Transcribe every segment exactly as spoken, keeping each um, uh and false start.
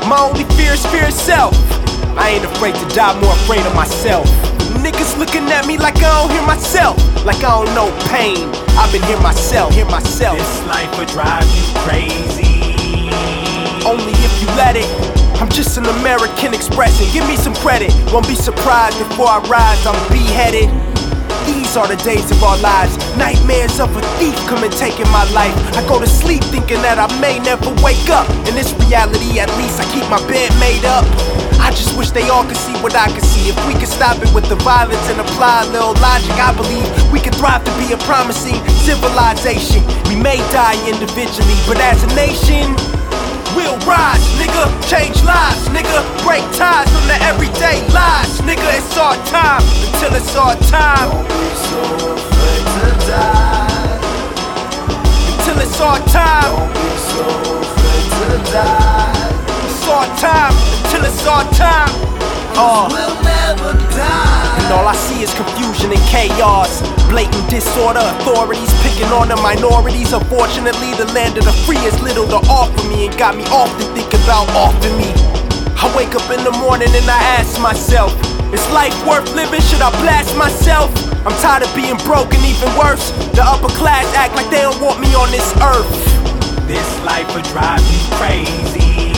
My only fear is fear itself. I ain't afraid to die, more afraid of myself. Niggas looking at me like I don't hear myself, like I don't know pain. I've been here myself, here myself. This life will drive you crazy, only if you let it. I'm just an American expressing, give me some credit. Won't be surprised before I rise, I'm beheaded. These are the days of our lives, nightmares of a thief coming taking my life. I go to sleep thinking that I may never wake up. In this reality, at least I keep my bed made up. I just wish they all could see what I could see. If we could stop it with the violence and apply a little logic, I believe we could thrive to be a promising civilization. We may die individually, but as a nation, we'll rise, nigga. Change lives, nigga. Break ties from the everyday lies, nigga. It's our time until it's our time. Don't be so afraid to die. Until it's our time. Don't be so afraid to die. It's our time until it's our time. Uh. We'll never die. And all I see is confusion and chaos, blatant disorder, authorities picking on the minorities. Unfortunately, the land of the free is little to offer me, and got me often thinking about offing me. I wake up in the morning and I ask myself, is life worth living? Should I blast myself? I'm tired of being broke, and even worse, the upper class act like they don't want me on this earth. this life will drive you crazy.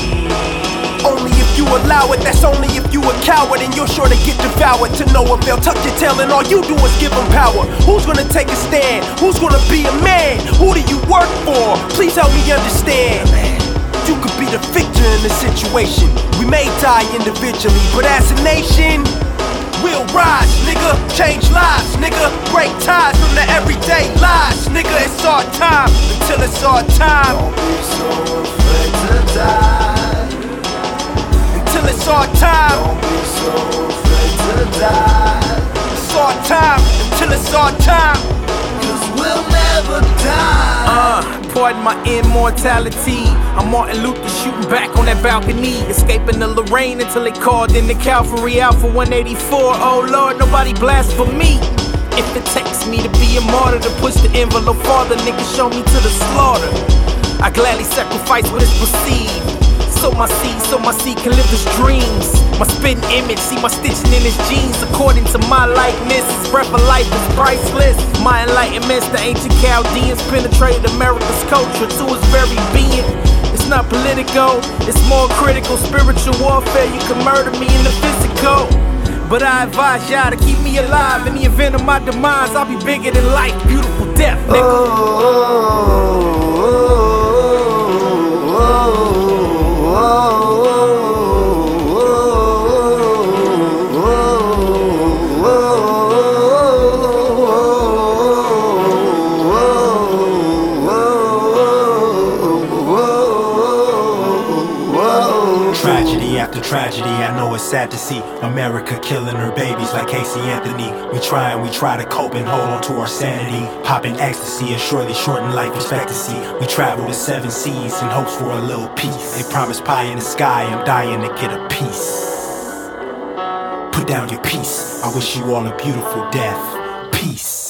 Only if you allow it, that's only if you a coward, and you're sure to get devoured. To no avail, tuck your tail and all you do is give them power. Who's gonna take a stand? Who's gonna be a man? Who do you work for? Please help me understand. You could be the victor in the situation. We may die individually, but as a nation, we'll rise, nigga. Change lives, nigga. Break ties from the everyday lies, nigga. It's our time until it's our time. Don't be so afraid to die. Until it's our time. Don't be so afraid to die. It's our time until it's our time. Cause we'll never die. Uh, pardon my immortality. I'm Martin Luther shooting back on that balcony, escaping the Lorraine until they called in the Calvary Alpha one eighty-four. Oh Lord, nobody blast for me. If it takes me to be a martyr to push the envelope farther, niggas show me to the slaughter. I gladly sacrifice what is perceived. Sow my seed, so my seed can live his dreams. My spitting image, see my stitching in his jeans. According to my likeness, his breath of life is priceless. My enlightenments, the ancient Chaldeans penetrated America's culture to its very being. It's not political, it's more critical. Spiritual warfare, you can murder me in the physical. But I advise y'all to keep me alive. In the event of my demise, I'll be bigger than life. Beautiful death, nigga. Oh, oh, oh, oh, Tragedy after tragedy, I know it's sad to see America killing her babies like Casey Anthony. We try and we try to cope and hold on to our sanity. Popping ecstasy is surely shorten life expectancy. We travel the seven seas in hopes for a little peace. They promise pie in the sky, I'm dying to get a piece. Put down your peace, I wish you all a beautiful death. Peace.